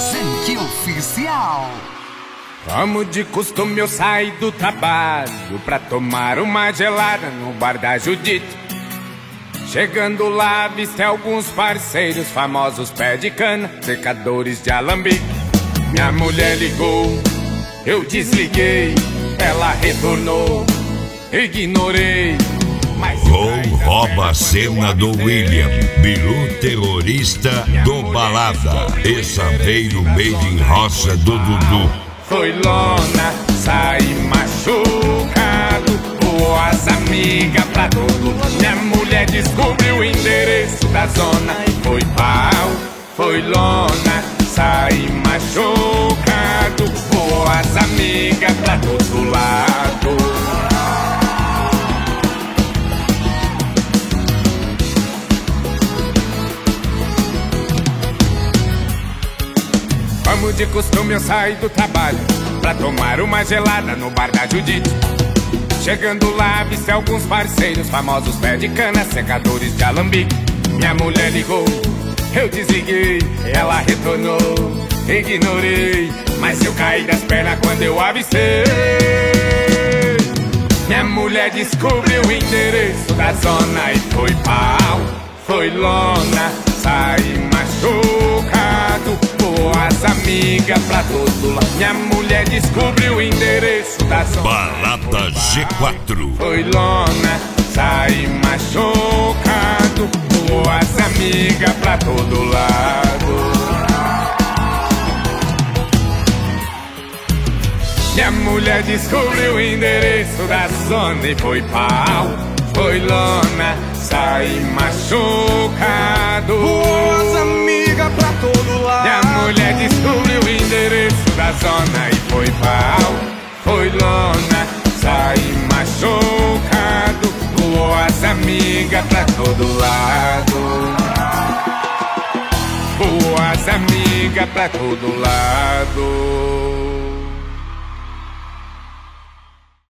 Gente Oficial. Como de costume eu saí do trabalho pra tomar uma gelada no bar da Judite. Chegando lá, avistei alguns parceiros famosos, pé de cana, secadores de alambique. Minha mulher ligou, eu desliguei, ela retornou, ignorei. Gol rouba a cena do William, Bilu terrorista do Balada, exaveiro made in roça do Dudu. Foi lona, saí machucado, voou as amigas pra todo. Minha mulher descobriu o endereço da zona e foi pau. Foi lona, saí machucado, voou as amigas pra todo lado. Como de costume eu saí do trabalho pra tomar uma gelada no bar da Judite. Chegando lá, avistei alguns parceiros famosos, pé de cana, secadores de alambique. Minha mulher ligou, eu desliguei, ela retornou, ignorei. Mas eu caí das pernas quando eu avistei. Minha mulher descobriu o endereço da zona e foi pau. Foi lona, saí machucado, voou as amigas pra todo lado. Minha mulher descobriu o endereço da zona. Balada G4. Foi lona, saí machucado, voou as amigas pra todo lado. Minha mulher descobriu o endereço da zona e foi pau. Foi lona, saí machucado, voou as amigas pra todo lado. Minha mulher descobriu o endereço da zona e foi pau. Foi lona, saí machucado, voou as amigas pra todo lado. Voou as amigas pra todo lado.